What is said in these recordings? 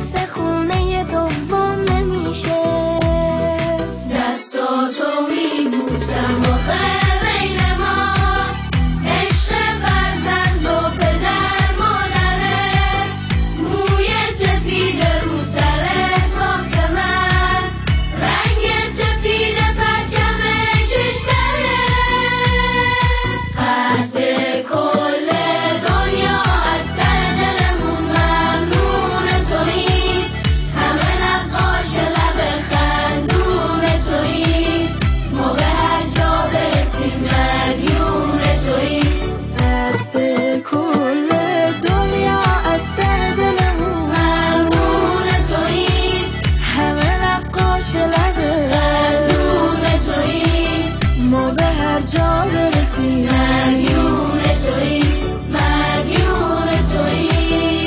مثل خونه دوم نمیشه. دستاتو میبوسم آخه بین ما عشق فرزند و پدر مادره، موی سفید رو سرت واسه من رنگ سفید پرچم کشوره. قد کل دنیا از سر دلمون ممنون تویی، همه نقاش لب خندون تویی، ما به هر جا برسیم مدیون تویی. قد کل دنیا از سر دلمون ممنون تویی، همه نقاش لب خندون تویی، ما به هر جا برسیم مدیون تویی، مدیون تویی.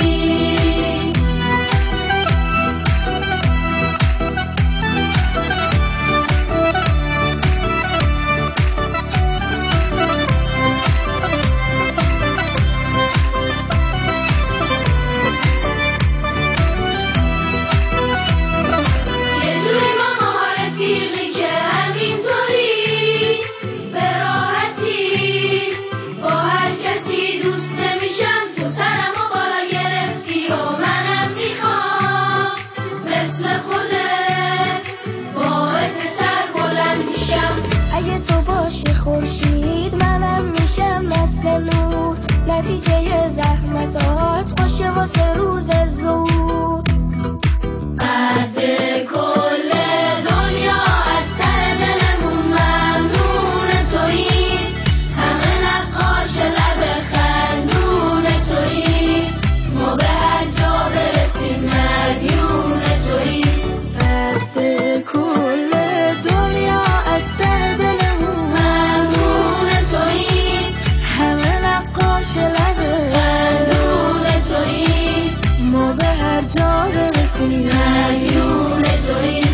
یه جوری با ما رفیقی که همینطوری به راحتی با هر کسی دوست نمیشم، تو سرمو بالا گرفتی و منم میخوام مثل خودت باعث سر بلند میشم. اگه تو باشی خورشید منم میشم مثل نور، نتیجه زحمتات باشه واسه روز زور. قد کل دنیا از سر دلمون ممنون تویی، همه نقاش لب خندون تویی، ما به هر جا برسیم مدیون تویی. قد کل دنیا از سر دلمون ممنون تویی، همه نقاش لب خندون تویی، ما به هر جا برسیم مدیون تویی.